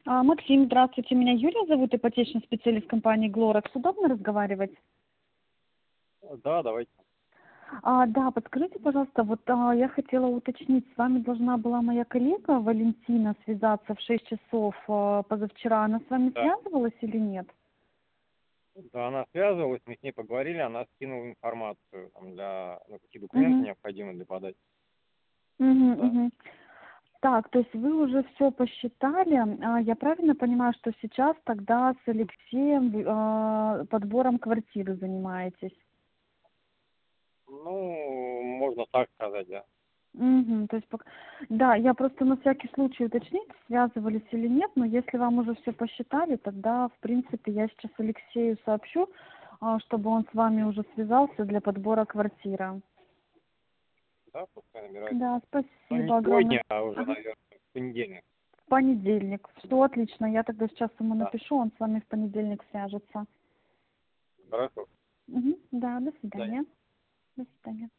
Максим, здравствуйте. Меня Юлия зовут, ипотечный специалист компании Глоракс. Удобно разговаривать? Да, давайте. Да, подскажите, пожалуйста, я хотела уточнить, с вами должна была моя коллега Валентина связаться в 6 часов позавчера. Она с вами Да. связывалась или нет? Да, она связывалась, мы с ней поговорили, она скинула информацию, там, какие документы Угу. необходимы для подачи. Угу, Да. угу. Так, то есть вы уже все посчитали. Я правильно понимаю, что сейчас тогда с Алексеем подбором квартиры занимаетесь? Ну, можно так сказать, да. Мгм. То есть да, я просто на всякий случай уточнить, связывались или нет, но если вам уже все посчитали, тогда, в принципе, я сейчас Алексею сообщу, чтобы он с вами уже связался для подбора квартиры. Да, пускай набирает. Да, Ну, не спасибо огромное. сегодня, а уже, Ага. наверное, в понедельник. В понедельник. Все отлично, я тогда сейчас ему Да. напишу, он с вами в понедельник свяжется. Хорошо. Мгм. Да, до Да. свидания. До свидания.